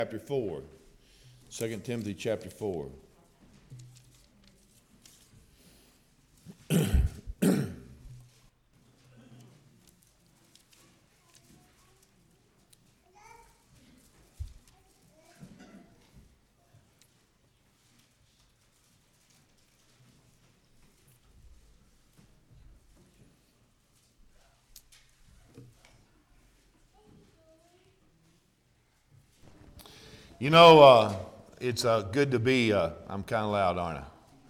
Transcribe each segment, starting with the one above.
Chapter 4. 2 Timothy chapter 4. You know, it's good to be, I'm kind of loud, aren't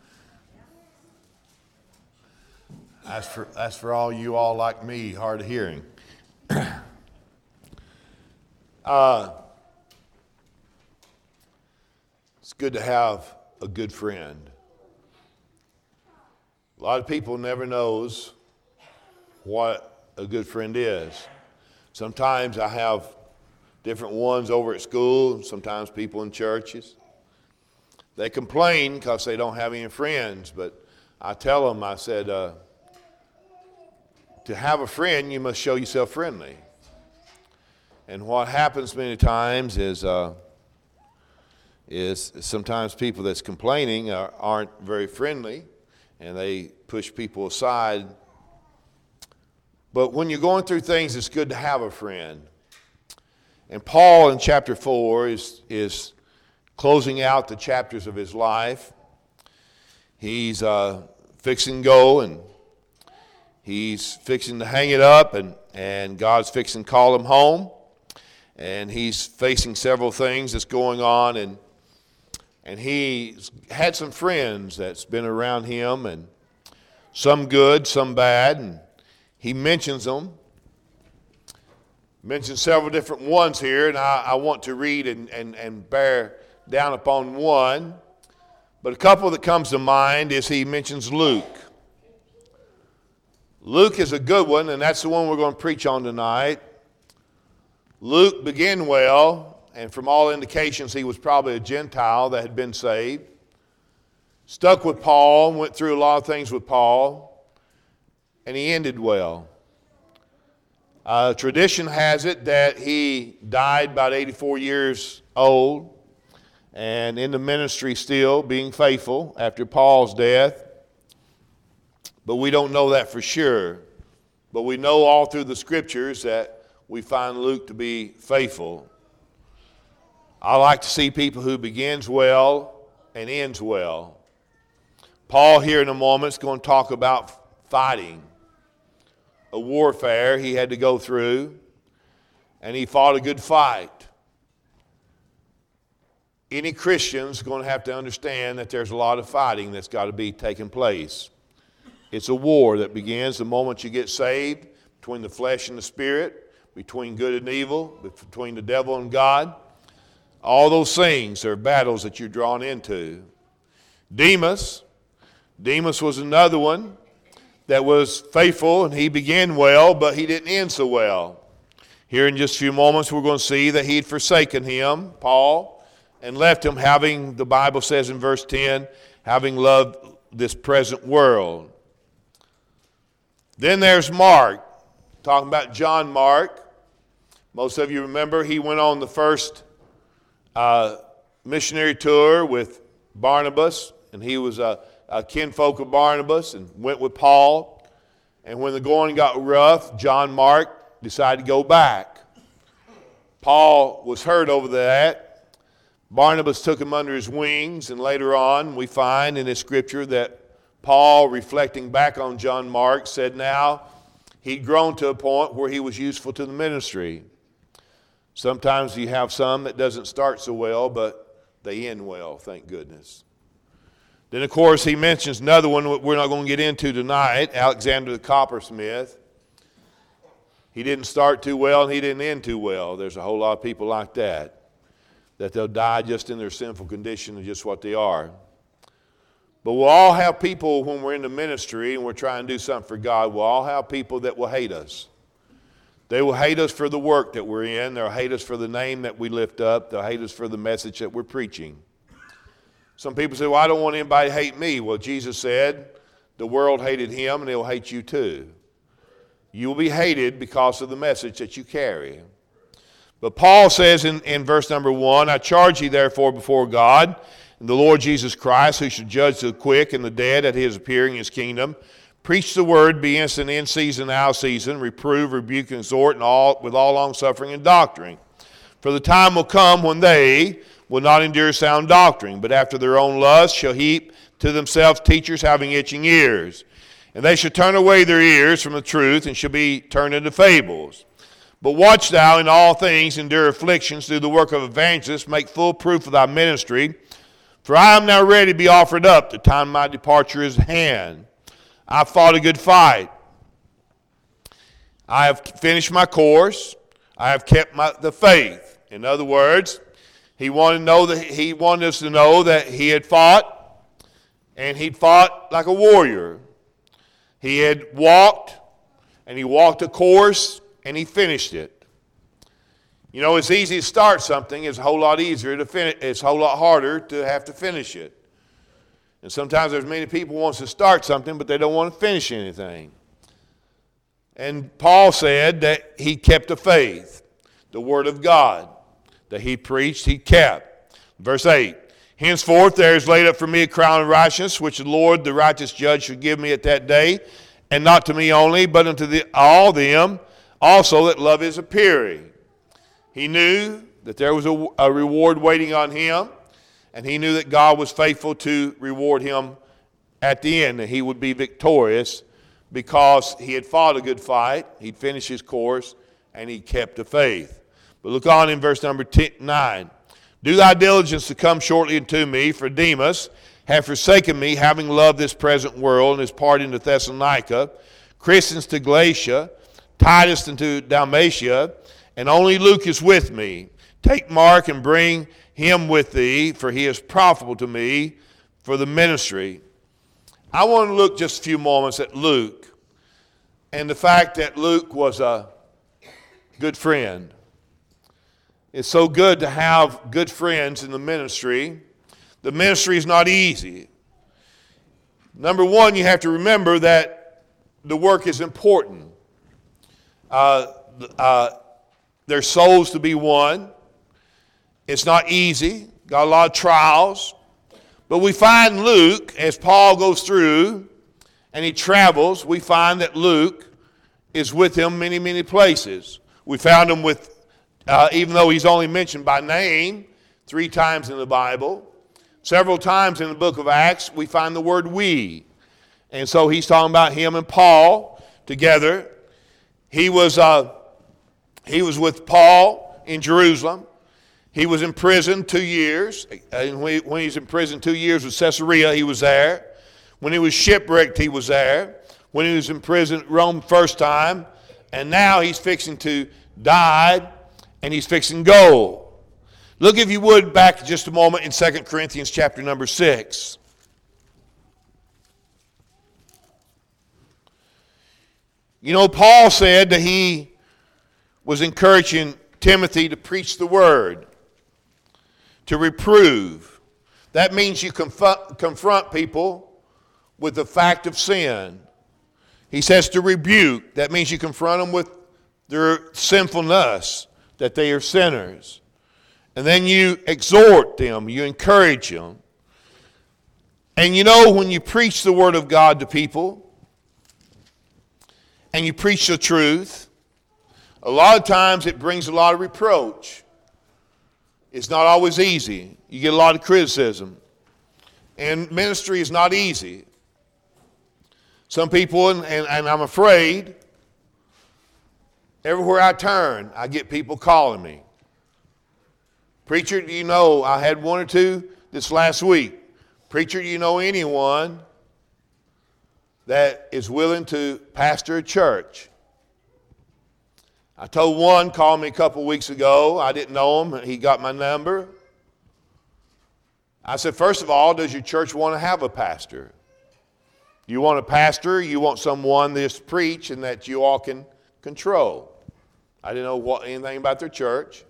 I? As for all you all like me, hard of hearing. It's good to have a good friend. A lot of people never knows what a good friend is. Sometimes I have different ones over at school, sometimes people in churches. They complain because they don't have any friends, but I tell them, I said, to have a friend, you must show yourself friendly. And what happens many times is sometimes people that's complaining aren't very friendly, and they push people aside. But when you're going through things, it's good to have a friend. And Paul in chapter 4 is closing out the chapters of his life. He's fixing to go, and he's fixing to hang it up, and God's fixing to call him home. And he's facing several things that's going on, and he's had some friends that's been around him, and some good, some bad, and he mentions them. Mentioned several different ones here, and I want to read and bear down upon one. But a couple that comes to mind is he mentions Luke. Luke is a good one, and that's the one we're going to preach on tonight. Luke began well, and from all indications he was probably a Gentile that had been saved. Stuck with Paul, went through a lot of things with Paul, and he ended well. Tradition has it that he died about 84 years old and in the ministry still, being faithful after Paul's death. But we don't know that for sure. But we know all through the scriptures that we find Luke to be faithful. I like to see people who begins well and ends well. Paul here in a moment is going to talk about fighting. A warfare he had to go through, and he fought a good fight. Any Christian's going to have to understand that there's a lot of fighting that's got to be taking place. It's a war that begins the moment you get saved, between the flesh and the spirit, between good and evil, between the devil and God. All those things are battles that you're drawn into. Demas was another one that was faithful, and he began well, but he didn't end so well. Here in just a few moments, we're going to see that he had forsaken him, Paul, and left him having, the Bible says in verse 10, having loved this present world. Then there's Mark, talking about John Mark. Most of you remember he went on the first missionary tour with Barnabas, and he was a kinfolk of Barnabas, and went with Paul. And when the going got rough, John Mark decided to go back. Paul was hurt over that. Barnabas took him under his wings, and later on we find in this scripture that Paul, reflecting back on John Mark, said now he'd grown to a point where he was useful to the ministry. Sometimes you have some that doesn't start so well, but they end well, thank goodness. Then, of course, he mentions another one we're not going to get into tonight, Alexander the coppersmith. He didn't start too well, and he didn't end too well. There's a whole lot of people like that they'll die just in their sinful condition and just what they are. But we'll all have people when we're in the ministry and we're trying to do something for God, we'll all have people that will hate us. They will hate us for the work that we're in. They'll hate us for the name that we lift up. They'll hate us for the message that we're preaching. Some people say, well, I don't want anybody to hate me. Well, Jesus said the world hated him, and they'll hate you too. You will be hated because of the message that you carry. But Paul says in verse number 1, I charge you therefore before God and the Lord Jesus Christ, who should judge the quick and the dead at his appearing in his kingdom. Preach the word, be instant in season, out of season, reprove, rebuke, and exhort, and with all longsuffering and doctrine. For the time will come when they will not endure sound doctrine, but after their own lust shall heap to themselves teachers having itching ears. And they shall turn away their ears from the truth, and shall be turned into fables. But watch thou in all things, endure afflictions, do the work of evangelists, make full proof of thy ministry. For I am now ready to be offered up, the time of my departure is at hand. I have fought a good fight. I have finished my course. I have kept the faith. In other words, he wanted us to know that he had fought, and he'd fought like a warrior. He had walked, and he walked a course, and he finished it. You know, it's easy to start something. It's a whole lot easier to finish. It's a whole lot harder to have to finish it. And sometimes there's many people who want to start something, but they don't want to finish anything. And Paul said that he kept the faith, the word of God, that he preached, he kept. Verse 8, henceforth there is laid up for me a crown of righteousness, which the Lord, the righteous judge, shall give me at that day, and not to me only, but unto all them also that love his appearing. He knew that there was a reward waiting on him, and he knew that God was faithful to reward him at the end, that he would be victorious because he had fought a good fight, he'd finished his course, and he kept the faith. But look on in verse number 9. Do thy diligence to come shortly unto me, for Demas hath forsaken me, having loved this present world, and is parted into Thessalonica, Crescens to Galatia, Titus into Dalmatia, and only Luke is with me. Take Mark and bring him with thee, for he is profitable to me for the ministry. I want to look just a few moments at Luke and the fact that Luke was a good friend. It's so good to have good friends in the ministry. The ministry is not easy. Number one, you have to remember that the work is important. There's souls to be won. It's not easy. Got a lot of trials. But we find Luke, as Paul goes through and he travels, we find that Luke is with him many, many places. We found him with, even though he's only mentioned by name 3 times in the Bible, several times in the book of Acts, we find the word we. And so he's talking about him and Paul together. He was with Paul in Jerusalem. He was in prison 2 years. And when he was in prison 2 years with Caesarea, he was there. When he was shipwrecked, he was there. When he was in prison at Rome first time. And now he's fixing to die, and he's fixing to go. Look, if you would, back just a moment in 2 Corinthians chapter number 6. You know, Paul said that he was encouraging Timothy to preach the word, to reprove. That means you confront people with the fact of sin. He says to rebuke. That means you confront them with their sinfulness, that they are sinners. And then you exhort them, you encourage them. And you know, when you preach the word of God to people, and you preach the truth, a lot of times it brings a lot of reproach. It's not always easy. You get a lot of criticism. And ministry is not easy. Some people, and I'm afraid, everywhere I turn, I get people calling me. Preacher, do you know, I had 1 or 2 this last week. Preacher, do you know anyone that is willing to pastor a church? I told one, called me a couple weeks ago. I didn't know him. He got my number. I said, first of all, does your church want to have a pastor? You want a pastor, you want someone that's preach and that you all can control. I didn't know anything about their church.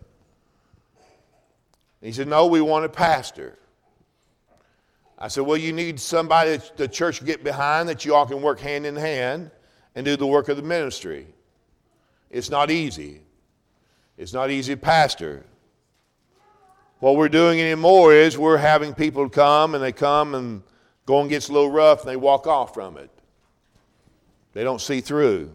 He said, no, we want a pastor. I said, well, you need somebody that the church can get behind, that you all can work hand in hand and do the work of the ministry. It's not easy. It's not easy to pastor. What we're doing anymore is we're having people come and going gets a little rough and they walk off from it. They don't see through.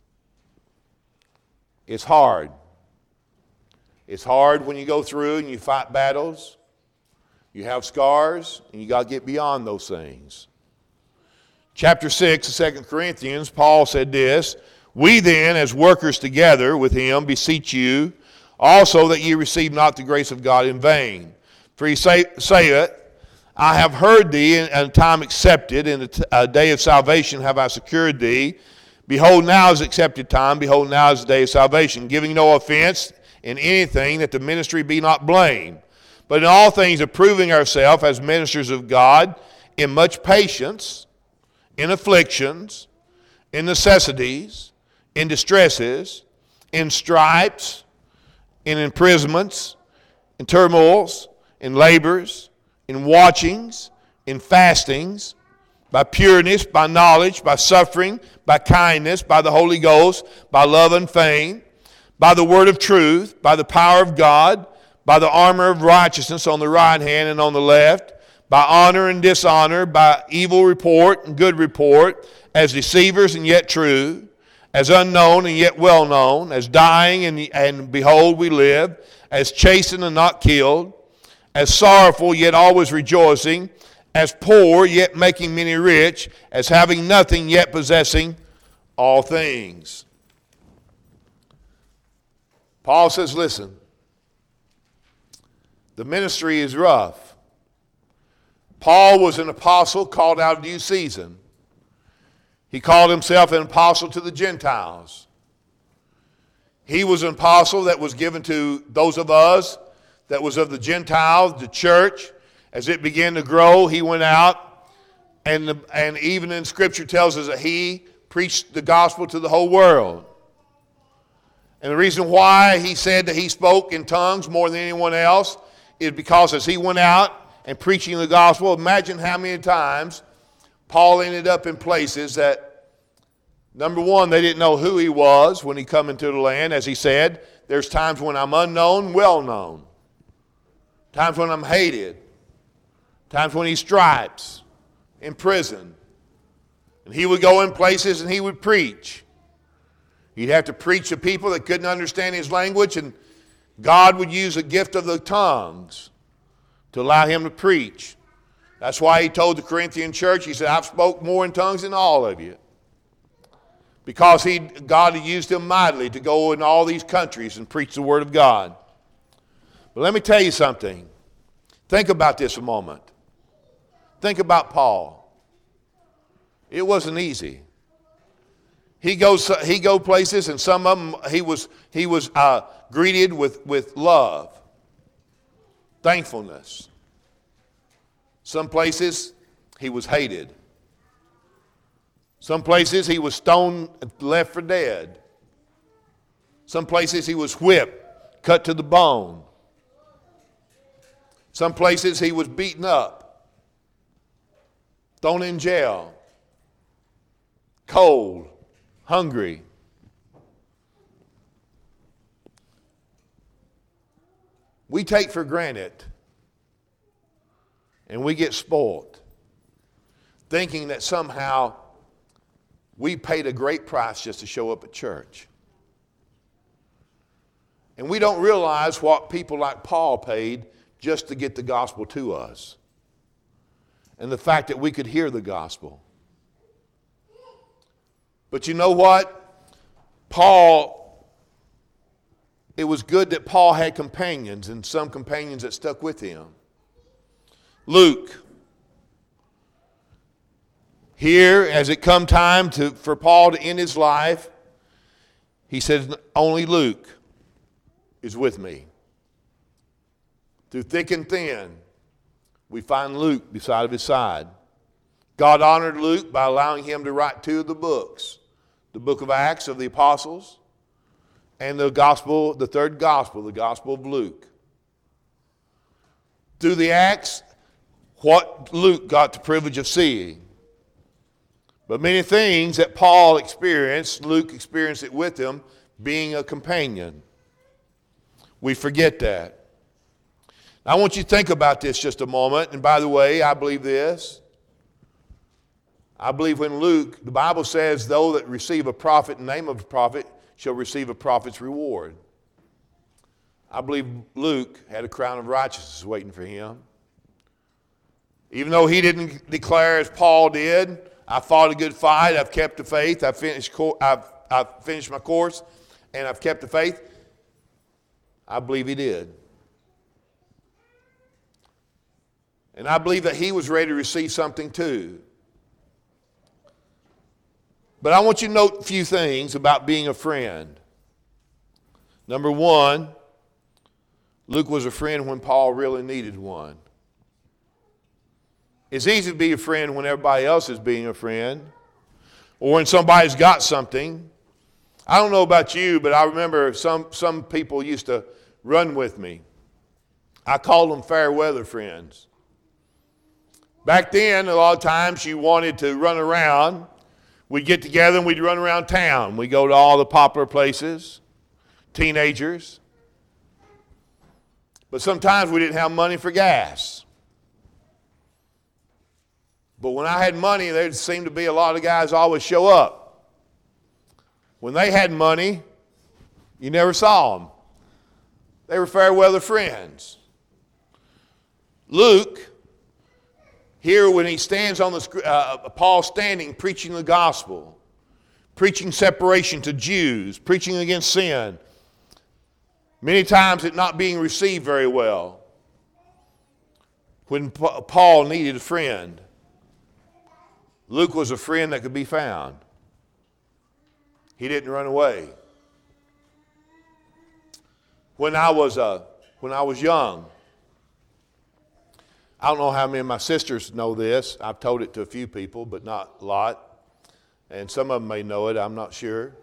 It's hard. It's hard when you go through and you fight battles. You have scars, and you got to get beyond those things. Chapter 6 of 2 Corinthians, Paul said this, "We then, as workers together with him, beseech you also that ye receive not the grace of God in vain. For he saith, I have heard thee in a time accepted, in a day of salvation have I secured thee. Behold, now is accepted time, behold, now is the day of salvation, giving no offense in anything, that the ministry be not blamed. But in all things approving ourselves as ministers of God, in much patience, in afflictions, in necessities, in distresses, in stripes, in imprisonments, in turmoils, in labors, in watchings, in fastings, by pureness, by knowledge, by suffering, by kindness, by the Holy Ghost, by love and fame, by the word of truth, by the power of God, by the armor of righteousness on the right hand and on the left, by honor and dishonor, by evil report and good report, as deceivers and yet true, as unknown and yet well known, as dying and behold we live, as chastened and not killed, as sorrowful yet always rejoicing, as poor yet making many rich, as having nothing yet possessing all things." Paul says, listen, the ministry is rough. Paul was an apostle called out of due season. He called himself an apostle to the Gentiles. He was an apostle that was given to those of us that was of the Gentiles, the church. As it began to grow, he went out, and even in Scripture tells us that he preached the gospel to the whole world. And the reason why he said that he spoke in tongues more than anyone else is because as he went out and preaching the gospel, imagine how many times Paul ended up in places that, number one, they didn't know who he was when he come into the land. As he said, there's times when I'm unknown, well known. Times when I'm hated. Times when he stripes, in prison. And he would go in places and he would preach. He'd have to preach to people that couldn't understand his language, and God would use a gift of the tongues to allow him to preach. That's why he told the Corinthian church, he said, I've spoke more in tongues than all of you. Because God had used him mightily to go in all these countries and preach the word of God. But let me tell you something. Think about this a moment. Think about Paul. It wasn't easy. He go places, and some of them he was greeted with love, thankfulness. Some places he was hated. Some places he was stoned, left for dead. Some places he was whipped, cut to the bone. Some places he was beaten up, thrown in jail, cold, hungry. We take for granted and we get spoiled, thinking that somehow we paid a great price just to show up at church. And we don't realize what people like Paul paid just to get the gospel to us. And the fact that we could hear the gospel. But you know what? It was good that Paul had companions, and some companions that stuck with him. Luke. Here, as it come time for Paul to end his life, he says, only Luke is with me. Through thick and thin, we find Luke beside of his side. God honored Luke by allowing him to write 2 of the books. The book of Acts of the Apostles, and the third gospel, the Gospel of Luke. Through the Acts, what Luke got the privilege of seeing. But many things that Paul experienced, Luke experienced it with him, being a companion. We forget that. Now, I want you to think about this just a moment. And by the way, I believe this. I believe when Luke, the Bible says, those that receive a prophet in the name of a prophet shall receive a prophet's reward. I believe Luke had a crown of righteousness waiting for him. Even though he didn't declare as Paul did, I fought a good fight, I've kept the faith, I've finished my course, and I've kept the faith. I believe he did. And I believe that he was ready to receive something too. But I want you to note a few things about being a friend. Number one, Luke was a friend when Paul really needed one. It's easy to be a friend when everybody else is being a friend or when somebody's got something. I don't know about you, but I remember some people used to run with me. I called them fair weather friends. Back then, a lot of times you wanted to run around. We'd get together and we'd run around town. We'd go to all the popular places, teenagers. But sometimes we didn't have money for gas. But when I had money, there seemed to be a lot of guys always show up. When they had money, you never saw them. They were fair weather friends. Luke, here when he stands on the, Paul standing, preaching the gospel, preaching separation to Jews, preaching against sin, many times it not being received very well. When Paul needed a friend, Luke was a friend that could be found. He didn't run away. When I was young, I don't know how many of my sisters know this. I've told it to a few people, but not a lot. And some of them may know it, I'm not sure.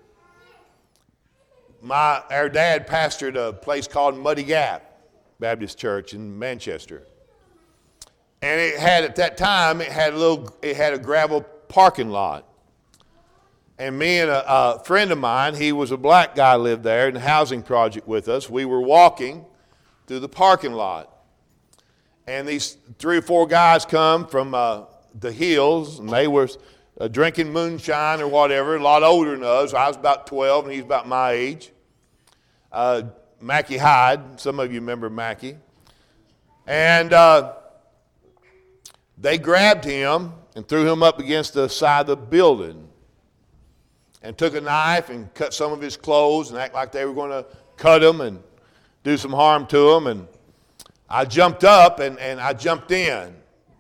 Our dad pastored a place called Muddy Gap Baptist Church in Manchester. And it had, at that time, it had a gravel parking lot. And me and a friend of mine, he was a black guy, lived there in the housing project with us. We were walking through the parking lot. And these 3 or 4 guys come from the hills, and they were drinking moonshine or whatever, a lot older than us. I was about 12, and he's about my age. Mackie Hyde, some of you remember Mackie. And they grabbed him and threw him up against the side of the building and took a knife and cut some of his clothes and act like they were going to cut him and do some harm to him. And I jumped up and I jumped in.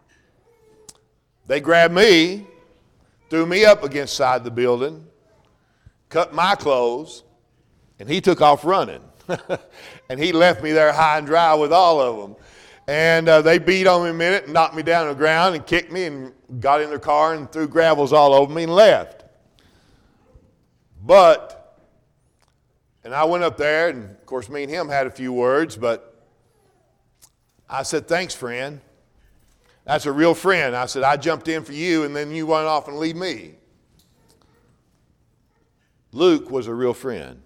They grabbed me, threw me up against the side of the building, cut my clothes, and he took off running. And he left me there high and dry with all of them. And they beat on me a minute and knocked me down on the ground and kicked me and got in their car and threw gravels all over me and left. And I went up there, and of course me and him had a few words, but I said, thanks, friend. That's a real friend. I said, I jumped in for you, and then you went off and leave me. Luke was a real friend.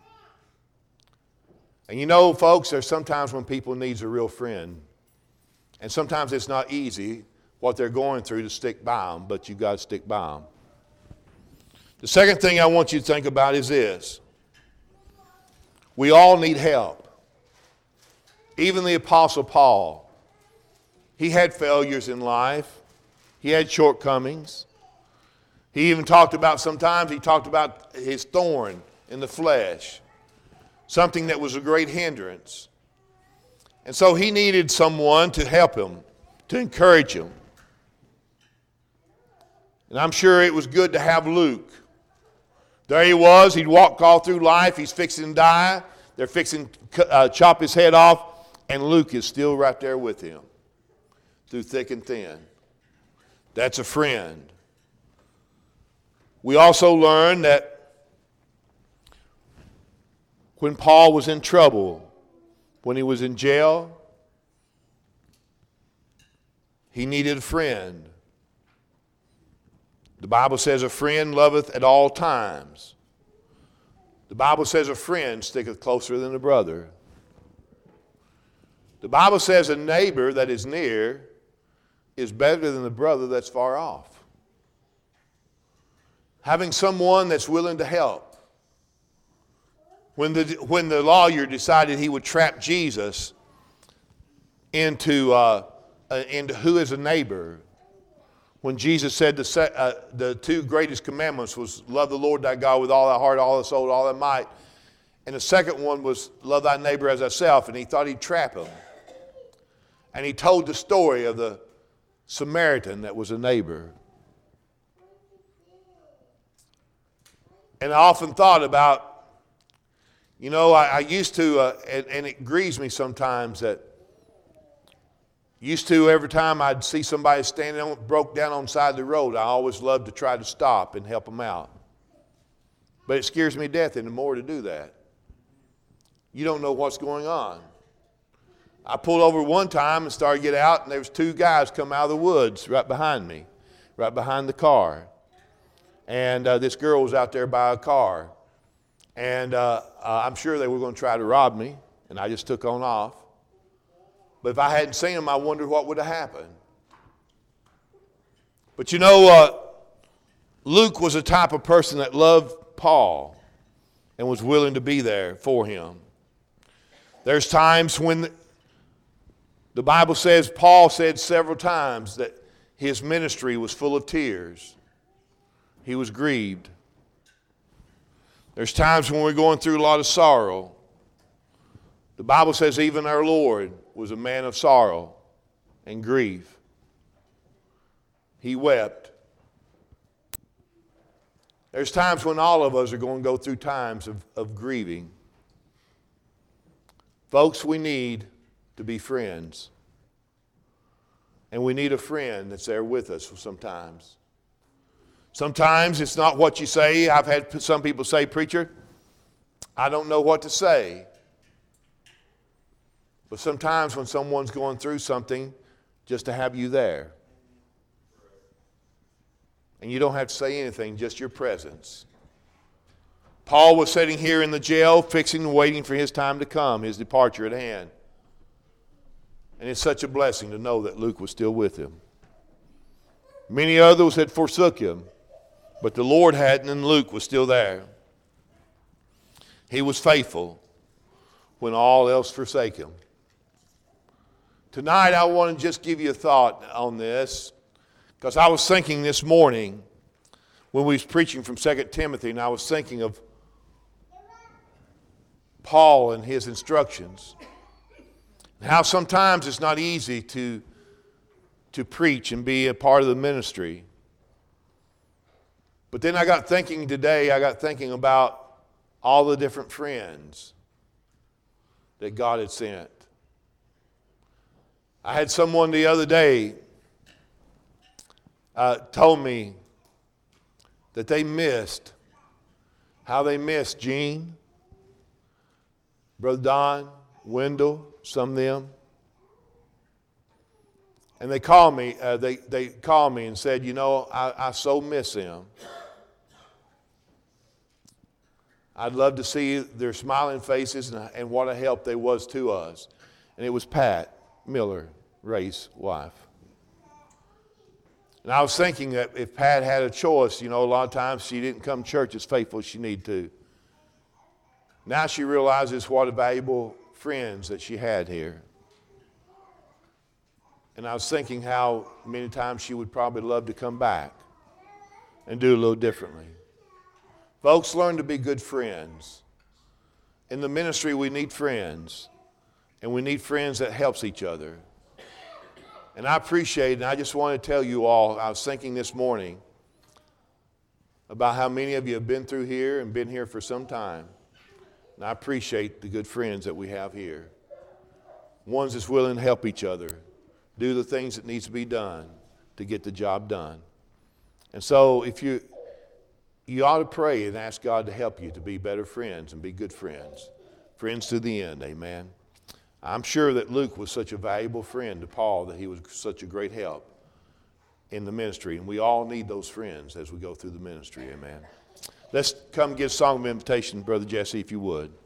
And you know, folks, there's sometimes when people need a real friend. And sometimes it's not easy what they're going through to stick by them, but you've got to stick by them. The second thing I want you to think about is this. We all need help. Even the Apostle Paul, he had failures in life. He had shortcomings. He even talked about, sometimes he talked about his thorn in the flesh, something that was a great hindrance. And so he needed someone to help him, to encourage him. And I'm sure it was good to have Luke. There he was. He'd walked all through life. He's fixing to die. They're fixing to chop his head off. And Luke is still right there with him through thick and thin. That's a friend. We also learn that when Paul was in trouble, when he was in jail, he needed a friend. The Bible says a friend loveth at all times. The Bible says a friend sticketh closer than a brother. The Bible says a neighbor that is near is better than the brother that's far off. Having someone that's willing to help. When the lawyer decided he would trap Jesus into who is a neighbor, when Jesus said the two greatest commandments was love the Lord thy God with all thy heart, all thy soul, all thy might, and the second one was love thy neighbor as thyself, and he thought he'd trap him. And he told the story of the Samaritan that was a neighbor. And I often thought about, I used to, and it grieves me sometimes that every time I'd see somebody standing broke down on the side of the road, I always loved to try to stop and help them out. But it scares me to death anymore to do that. You don't know what's going on. I pulled over one time and started to get out, and there was two guys come out of the woods right behind me, right behind the car. And this girl was out there by a car. And I'm sure they were going to try to rob me, and I just took on off. But if I hadn't seen them, I wondered what would have happened. But Luke was a type of person that loved Paul and was willing to be there for him. There's times when the Bible says, Paul said several times that his ministry was full of tears. He was grieved. There's times when we're going through a lot of sorrow. The Bible says even our Lord was a man of sorrow and grief. He wept. There's times when all of us are going to go through times of grieving. Folks, we need to be friends. And we need a friend that's there with us sometimes. Sometimes it's not what you say. I've had some people say, preacher, I don't know what to say. But sometimes when someone's going through something, just to have you there. And you don't have to say anything, just your presence. Paul was sitting here in the jail, fixing and waiting for his time to come, his departure at hand. And it's such a blessing to know that Luke was still with him. Many others had forsook him, but the Lord hadn't, and Luke was still there. He was faithful when all else forsake him. Tonight I want to just give you a thought on this, because I was thinking this morning when we was preaching from 2 Timothy, and I was thinking of Paul and his instructions. How sometimes it's not easy to preach and be a part of the ministry. But then I got thinking about all the different friends that God had sent. I had someone the other day told me that how they missed Gene, Brother Don, Wendell, some of them. And they called me. They called me and said, I so miss them. I'd love to see their smiling faces and what a help they was to us. And it was Pat Miller, Ray's wife. And I was thinking that if Pat had a choice, a lot of times she didn't come to church as faithful as she needed to. Now she realizes what a valuable friends that she had here. And I was thinking how many times she would probably love to come back and do a little differently. Folks, learn to be good friends. In the ministry, we need friends. And we need friends that helps each other. And I appreciate, and I just want to tell you all, I was thinking this morning about how many of you have been through here and been here for some time. And I appreciate the good friends that we have here. Ones that's willing to help each other, do the things that needs to be done to get the job done. And so if you ought to pray and ask God to help you to be better friends and be good friends. Friends to the end, amen. I'm sure that Luke was such a valuable friend to Paul that he was such a great help in the ministry. And we all need those friends as we go through the ministry, amen. Let's come give a song of invitation, Brother Jesse, if you would.